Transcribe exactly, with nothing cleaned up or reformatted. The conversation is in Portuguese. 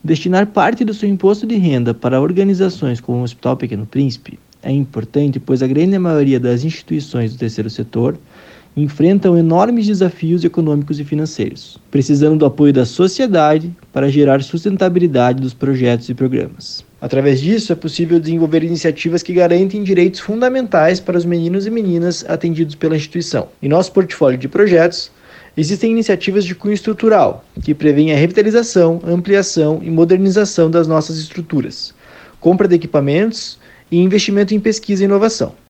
Destinar parte do seu imposto de renda para organizações como o Hospital Pequeno Príncipe é importante, pois a grande maioria das instituições do terceiro setor enfrentam enormes desafios econômicos e financeiros, precisando do apoio da sociedade para gerar sustentabilidade dos projetos e programas. Através disso, é possível desenvolver iniciativas que garantem direitos fundamentais para os meninos e meninas atendidos pela instituição. Em nosso portfólio de projetos, existem iniciativas de cunho estrutural, que prevêem a revitalização, ampliação e modernização das nossas estruturas, compra de equipamentos e investimento em pesquisa e inovação.